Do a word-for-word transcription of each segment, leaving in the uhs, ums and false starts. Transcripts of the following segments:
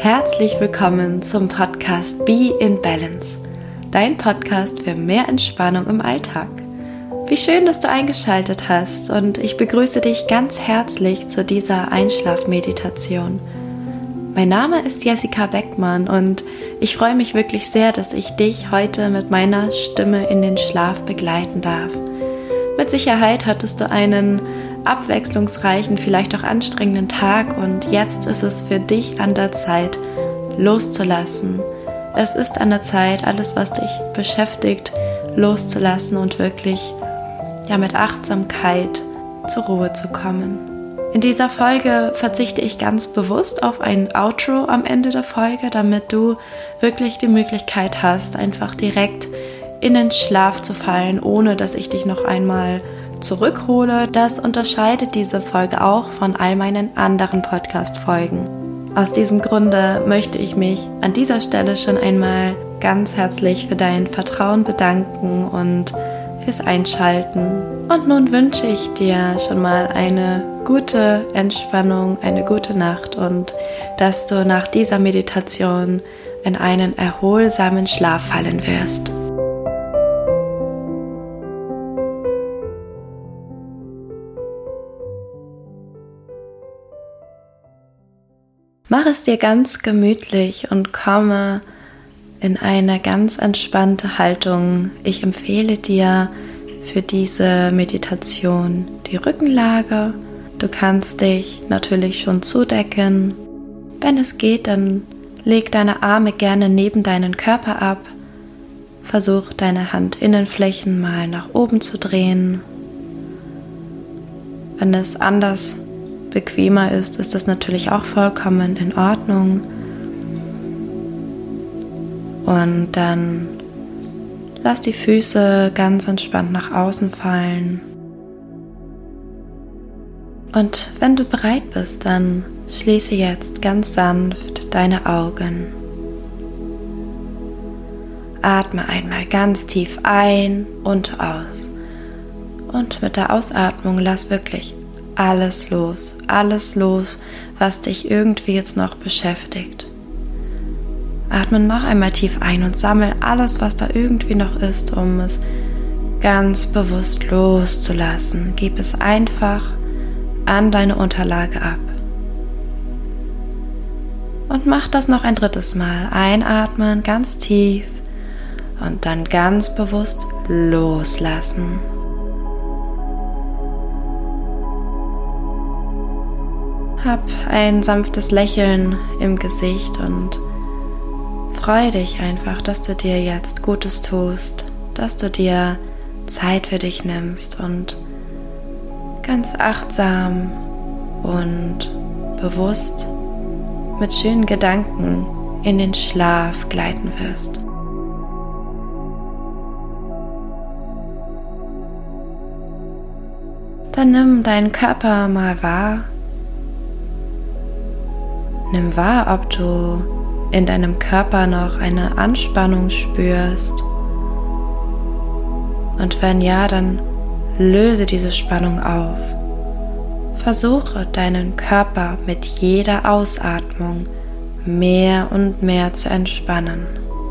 Herzlich willkommen zum Podcast Be in Balance, dein Podcast für mehr Entspannung im Alltag. Wie schön, dass du eingeschaltet hast und ich begrüße dich ganz herzlich zu dieser Einschlafmeditation. Mein Name ist Jessica Beckmann und ich freue mich wirklich sehr, dass ich dich heute mit meiner Stimme in den Schlaf begleiten darf. Mit Sicherheit hattest du einen abwechslungsreichen, vielleicht auch anstrengenden Tag und jetzt ist es für dich an der Zeit, loszulassen. Es ist an der Zeit, alles, was dich beschäftigt, loszulassen und wirklich ja, mit Achtsamkeit zur Ruhe zu kommen. In dieser Folge verzichte ich ganz bewusst auf ein Outro am Ende der Folge, damit du wirklich die Möglichkeit hast, einfach direkt in den Schlaf zu fallen, ohne dass ich dich noch einmal zurückhole. Das unterscheidet diese Folge auch von all meinen anderen Podcast-Folgen. Aus diesem Grunde möchte ich mich an dieser Stelle schon einmal ganz herzlich für dein Vertrauen bedanken und fürs Einschalten. Und nun wünsche ich dir schon mal eine gute Entspannung, eine gute Nacht und dass du nach dieser Meditation in einen erholsamen Schlaf fallen wirst. Mach es dir ganz gemütlich und komme in eine ganz entspannte Haltung. Ich empfehle dir für diese Meditation die Rückenlage. Du kannst dich natürlich schon zudecken. Wenn es geht, dann leg deine Arme gerne neben deinen Körper ab. Versuch deine Handinnenflächen mal nach oben zu drehen. Wenn es anders bequemer ist, ist das natürlich auch vollkommen in Ordnung. Und dann lass die Füße ganz entspannt nach außen fallen. Und wenn du bereit bist, dann schließe jetzt ganz sanft deine Augen. Atme einmal ganz tief ein und aus. Und mit der Ausatmung lass wirklich alles los, alles los, was dich irgendwie jetzt noch beschäftigt. Atme noch einmal tief ein und sammle alles, was da irgendwie noch ist, um es ganz bewusst loszulassen. Gib es einfach an deine Unterlage ab. Und mach das noch ein drittes Mal. Einatmen, ganz tief und dann ganz bewusst loslassen. Hab ein sanftes Lächeln im Gesicht und freu dich einfach, dass du dir jetzt Gutes tust, dass du dir Zeit für dich nimmst und ganz achtsam und bewusst mit schönen Gedanken in den Schlaf gleiten wirst. Dann nimm deinen Körper mal wahr. Nimm wahr, ob du in deinem Körper noch eine Anspannung spürst. Und wenn ja, dann löse diese Spannung auf. Versuche deinen Körper mit jeder Ausatmung mehr und mehr zu entspannen.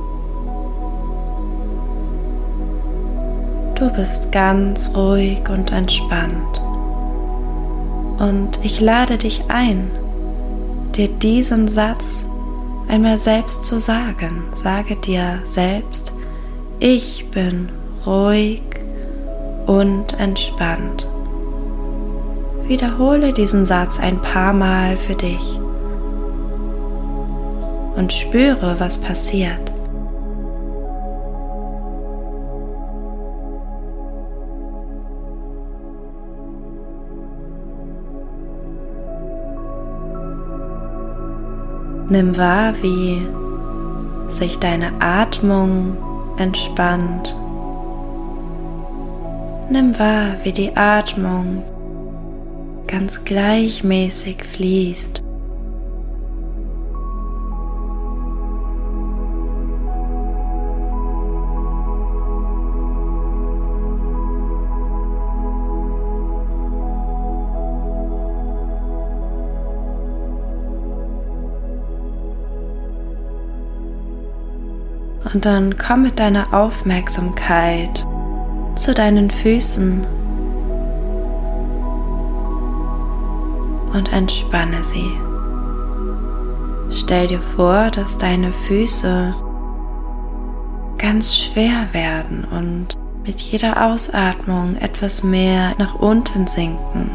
Du bist ganz ruhig und entspannt. Und ich lade dich ein, dir diesen Satz einmal selbst zu sagen. Sage dir selbst, ich bin ruhig und entspannt. Wiederhole diesen Satz ein paar Mal für dich und spüre, was passiert. Nimm wahr, wie sich deine Atmung entspannt. Nimm wahr, wie die Atmung ganz gleichmäßig fließt. Und dann komm mit deiner Aufmerksamkeit zu deinen Füßen und entspanne sie. Stell dir vor, dass deine Füße ganz schwer werden und mit jeder Ausatmung etwas mehr nach unten sinken.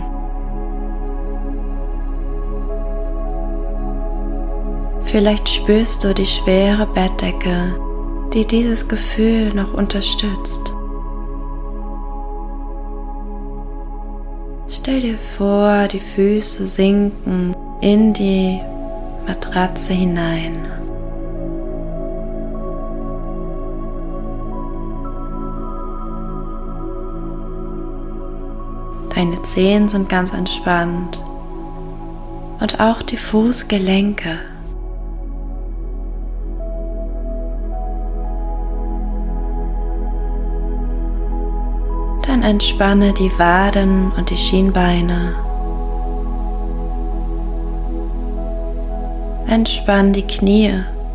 Vielleicht spürst du die schwere Bettdecke, die dieses Gefühl noch unterstützt. Stell dir vor, die Füße sinken in die Matratze hinein. Deine Zehen sind ganz entspannt und auch die Fußgelenke. Dann entspanne die Waden und die Schienbeine. Entspann die Knie,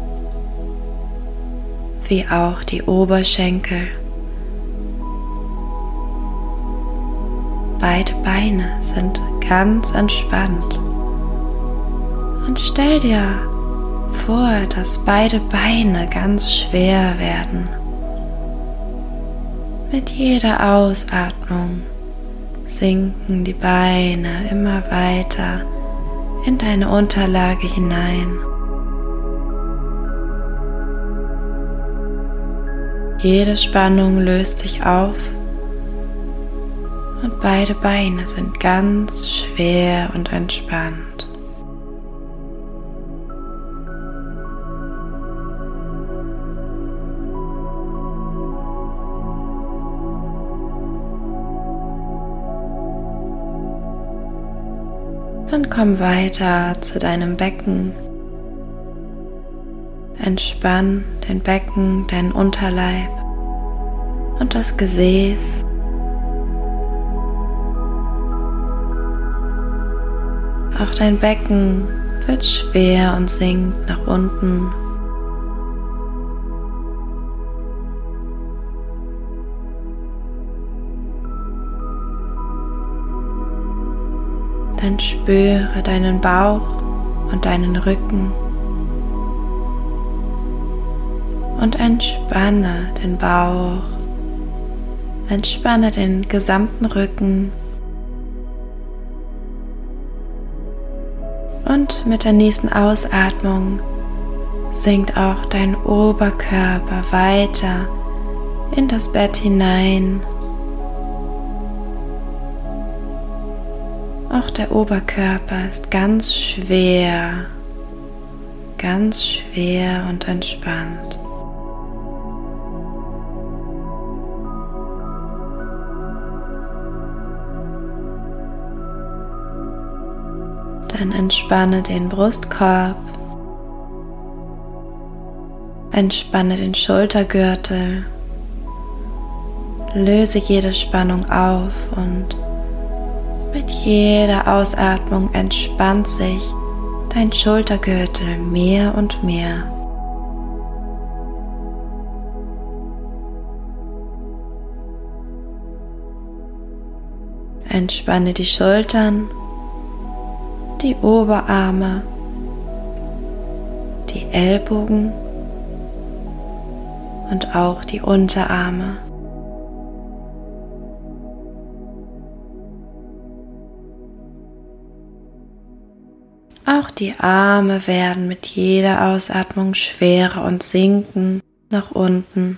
wie auch die Oberschenkel. Beide Beine sind ganz entspannt. Und stell dir vor, dass beide Beine ganz schwer werden. Mit jeder Ausatmung sinken die Beine immer weiter in deine Unterlage hinein. Jede Spannung löst sich auf und beide Beine sind ganz schwer und entspannt. Dann komm weiter zu deinem Becken. Entspann dein Becken, deinen Unterleib und das Gesäß. Auch dein Becken wird schwer und sinkt nach unten. Dann spüre deinen Bauch und deinen Rücken und entspanne den Bauch, entspanne den gesamten Rücken und mit der nächsten Ausatmung sinkt auch dein Oberkörper weiter in das Bett hinein. Auch der Oberkörper ist ganz schwer, ganz schwer und entspannt. Dann entspanne den Brustkorb, entspanne den Schultergürtel, löse jede Spannung auf und mit jeder Ausatmung entspannt sich dein Schultergürtel mehr und mehr. Entspanne die Schultern, die Oberarme, die Ellbogen und auch die Unterarme. Auch die Arme werden mit jeder Ausatmung schwerer und sinken nach unten.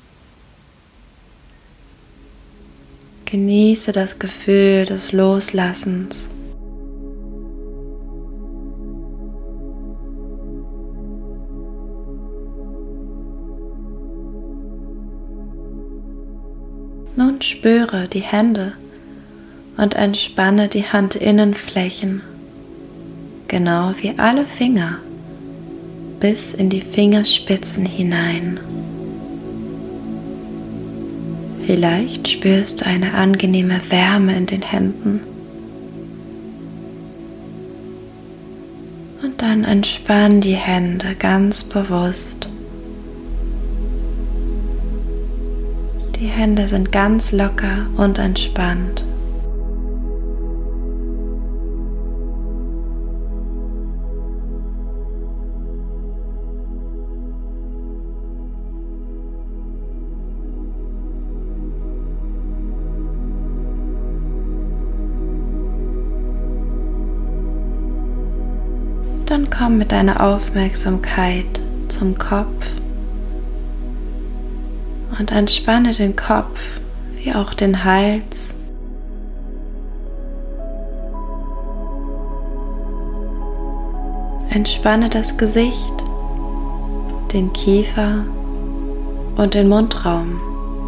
Genieße das Gefühl des Loslassens. Nun spüre die Hände und entspanne die Handinnenflächen. Genau wie alle Finger, bis in die Fingerspitzen hinein. Vielleicht spürst du eine angenehme Wärme in den Händen. Und dann entspann die Hände ganz bewusst Die Hände sind ganz locker und entspannt. Dann komm mit deiner Aufmerksamkeit zum Kopf und entspanne den Kopf wie auch den Hals. Entspanne das Gesicht, den Kiefer und den Mundraum.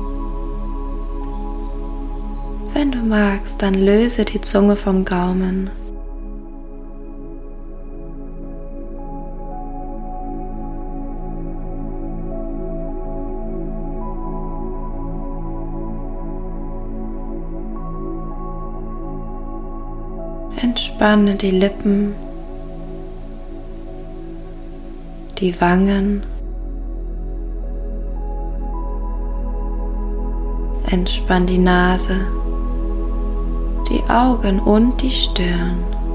Wenn du magst, dann löse die Zunge vom Gaumen. Entspanne die Lippen, die Wangen, entspann die Nase, die Augen und die Stirn.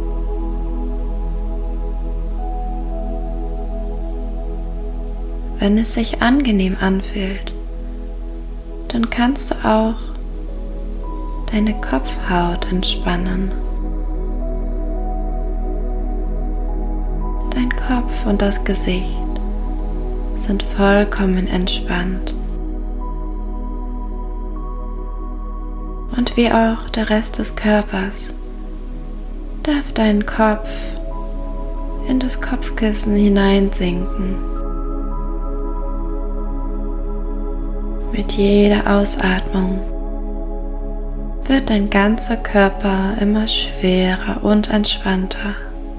Wenn es sich angenehm anfühlt, dann kannst du auch deine Kopfhaut entspannen. Dein Kopf und das Gesicht sind vollkommen entspannt. Und wie auch der Rest des Körpers darf dein Kopf in das Kopfkissen hineinsinken. Mit jeder Ausatmung wird dein ganzer Körper immer schwerer und entspannter.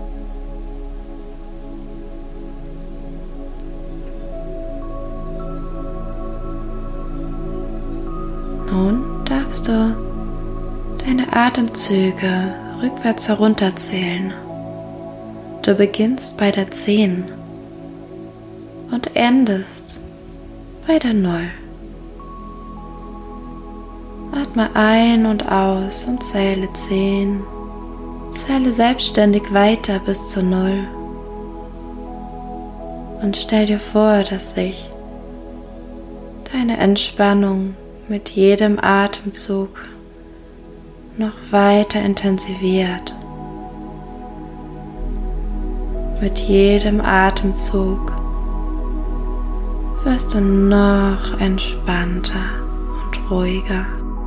Nun darfst du deine Atemzüge rückwärts herunterzählen. Du beginnst bei der zehn und endest bei der null. Atme ein und aus und zähle zehn. Zähle selbstständig weiter bis zu null. Und stell dir vor, dass sich deine Entspannung mit jedem Atemzug noch weiter intensiviert. Mit jedem Atemzug wirst du noch entspannter und ruhiger.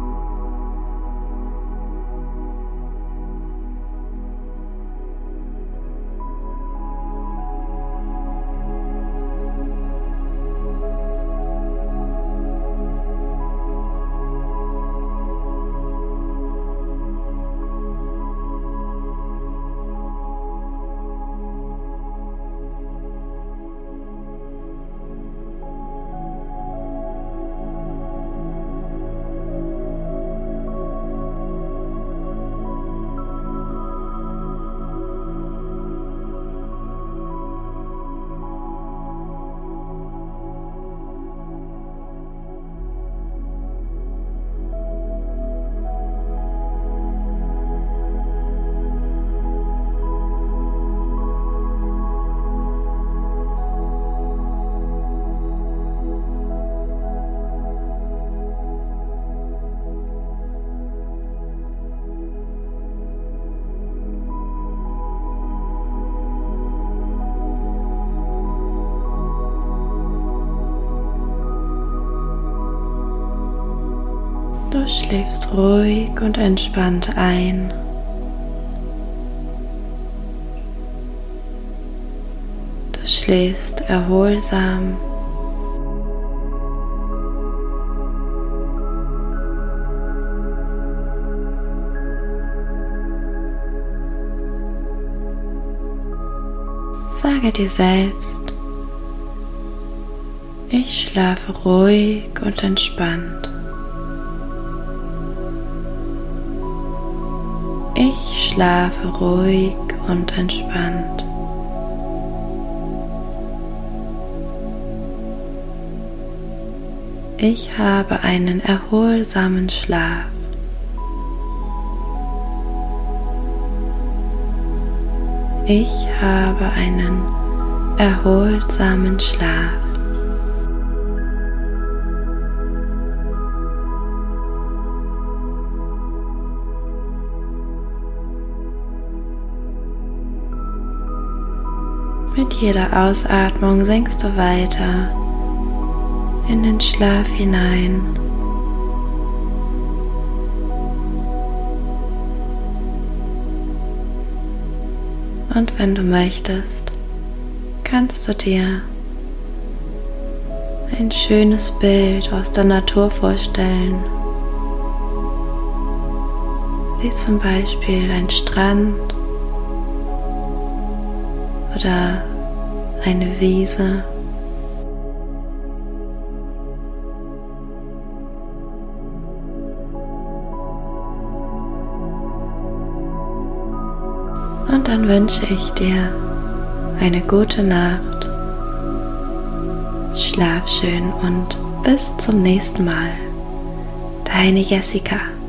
Du schläfst ruhig und entspannt ein. Du schläfst erholsam. Sage dir selbst, ich schlafe ruhig und entspannt. Ich schlafe ruhig und entspannt. Ich habe einen erholsamen Schlaf. Ich habe einen erholsamen Schlaf. Mit jeder Ausatmung sinkst du weiter in den Schlaf hinein. Und wenn du möchtest, kannst du dir ein schönes Bild aus der Natur vorstellen, wie zum Beispiel ein Strand oder eine Wiese. Und dann wünsche ich dir eine gute Nacht, schlaf schön und bis zum nächsten Mal. Deine Jessica.